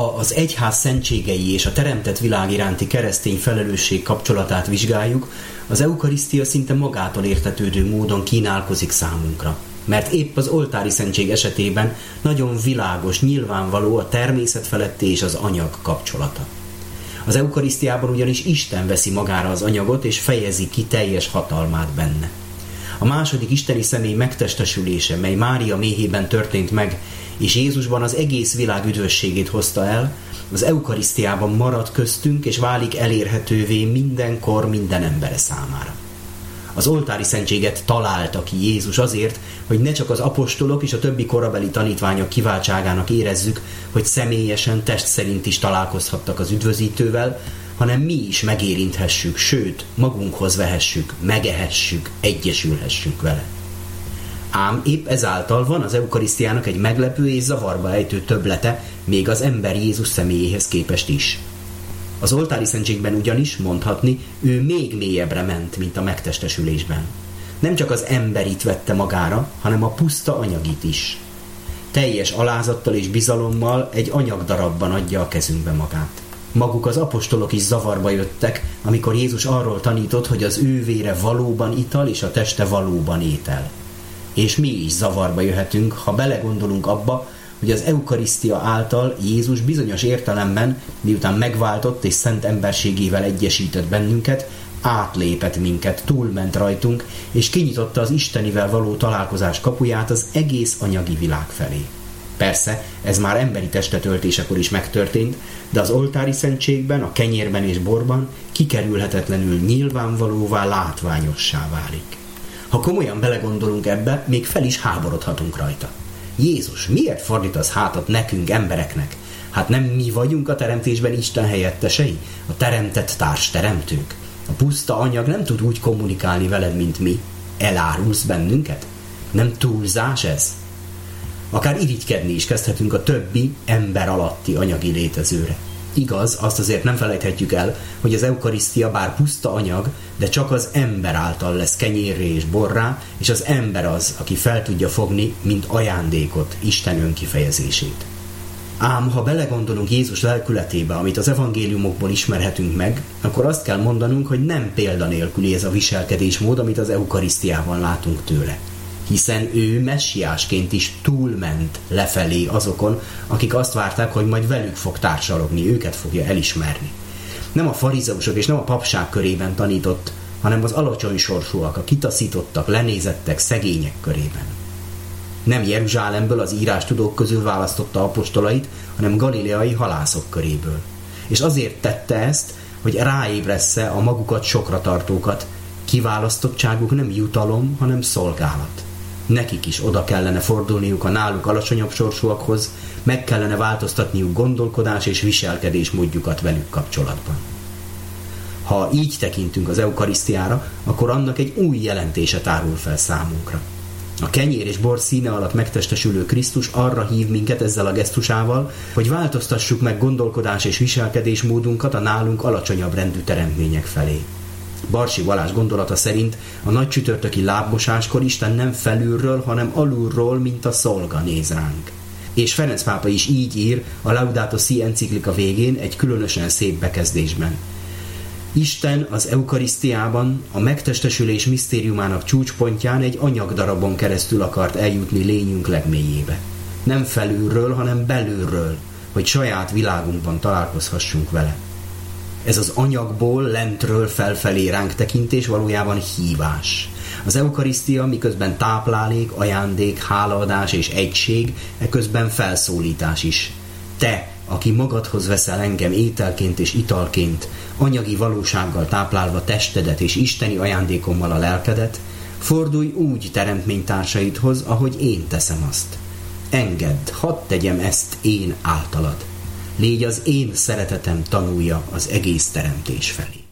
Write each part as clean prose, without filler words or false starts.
Ha az egyház szentségei és a teremtett világ iránti keresztény felelősség kapcsolatát vizsgáljuk, az eukarisztia szinte magától értetődő módon kínálkozik számunkra. Mert épp az oltári szentség esetében nagyon világos, nyilvánvaló a természet feletti és az anyag kapcsolata. Az eukarisztiában ugyanis Isten veszi magára az anyagot és fejezi ki teljes hatalmát benne. A második isteni személy megtestesülése, mely Mária méhében történt meg, és Jézusban az egész világ üdvösségét hozta el, az eukarisztiában marad köztünk, és válik elérhetővé mindenkor, minden embere számára. Az oltári szentséget találta ki Jézus azért, hogy ne csak az apostolok és a többi korabeli tanítványok kiváltságának érezzük, hogy személyesen, test szerint is találkozhattak az üdvözítővel, hanem mi is megérinthessük, sőt, magunkhoz vehessük, megehessük, egyesülhessünk vele. Ám épp ezáltal van az eukarisztiának egy meglepő és zavarba ejtő többlete, még az ember Jézus személyéhez képest is. Az oltári szentségben ugyanis, mondhatni, ő még mélyebbre ment, mint a megtestesülésben. Nem csak az emberit vette magára, hanem a puszta anyagit is. Teljes alázattal és bizalommal egy anyagdarabban adja a kezünkbe magát. Maguk az apostolok is zavarba jöttek, amikor Jézus arról tanított, hogy az ő vére valóban ital és a teste valóban étel. És mi is zavarba jöhetünk, ha belegondolunk abba, hogy az eukarisztia által Jézus bizonyos értelemben, miután megváltott és szent emberségével egyesített bennünket, átlépett minket, túlment rajtunk, és kinyitotta az Istenivel való találkozás kapuját az egész anyagi világ felé. Persze, ez már emberi testetöltésekor is megtörtént, de az oltári szentségben, a kenyérben és borban kikerülhetetlenül nyilvánvalóvá, látványossá válik. Ha komolyan belegondolunk ebbe, még fel is háborodhatunk rajta. Jézus, miért fordítasz hátat nekünk, embereknek? Hát nem mi vagyunk a teremtésben Isten helyettesei, a teremtett társteremtők. A puszta anyag nem tud úgy kommunikálni veled, mint mi. Elárulsz bennünket? Nem túlzás ez? Akár irigykedni is kezdhetünk a többi ember alatti anyagi létezőre. Igaz, azt azért nem felejthetjük el, hogy az eukarisztia bár puszta anyag, de csak az ember által lesz kenyérré és borrá, és az ember az, aki fel tudja fogni, mint ajándékot, Isten önkifejezését. Ám ha belegondolunk Jézus lelkületébe, amit az evangéliumokból ismerhetünk meg, akkor azt kell mondanunk, hogy nem példanélküli ez a viselkedésmód, amit az eukarisztiában látunk tőle. Hiszen ő messiásként is túlment lefelé azokon, akik azt várták, hogy majd velük fog társalogni, őket fogja elismerni. Nem a farizeusok és nem a papság körében tanított, hanem az alacsony sorsúak, a kitaszítottak, lenézettek, szegények körében. Nem Jeruzsálemből, az írástudók közül választotta apostolait, hanem galileai halászok köréből. És azért tette ezt, hogy ráébressze a magukat sokra tartókat. Kiválasztottságuk nem jutalom, hanem szolgálat. Nekik is oda kellene fordulniuk a náluk alacsonyabb sorsúakhoz, meg kellene változtatniuk gondolkodás és viselkedés módjukat velük kapcsolatban. Ha így tekintünk az eukarisztiára, akkor annak egy új jelentése tárul fel számunkra. A kenyér és bor színe alatt megtestesülő Krisztus arra hív minket ezzel a gesztusával, hogy változtassuk meg gondolkodás és viselkedésmódunkat a nálunk alacsonyabb rendű teremtmények felé. Barsi Balázs gondolata szerint a nagy csütörtöki lábmosáskor Isten nem felülről, hanem alulról, mint a szolga néz ránk. És Ferenc pápa is így ír a Laudato Si enciklika végén egy különösen szép bekezdésben. Isten az eukarisztiában, a megtestesülés misztériumának csúcspontján egy anyagdarabon keresztül akart eljutni lényünk legmélyébe. Nem felülről, hanem belülről, hogy saját világunkban találkozhassunk vele. Ez az anyagból, lentről felfelé ránk tekintés valójában hívás. Az eukarisztia miközben táplálék, ajándék, hálaadás és egység, eközben felszólítás is. Te, aki magadhoz veszel engem ételként és italként, anyagi valósággal táplálva testedet és isteni ajándékommal a lelkedet, fordulj úgy teremtménytársaidhoz, ahogy én teszem azt. Engedd, hadd tegyem ezt én általad. Légy az én szeretetem tanúja az egész teremtés felé.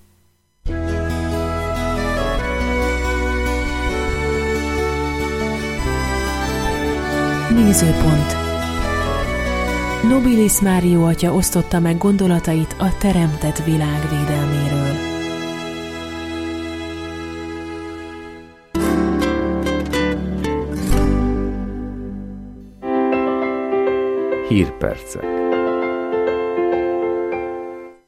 Nézőpont. Nobilis Mário atya osztotta meg gondolatait a teremtett világ védelméről. Hírpercek.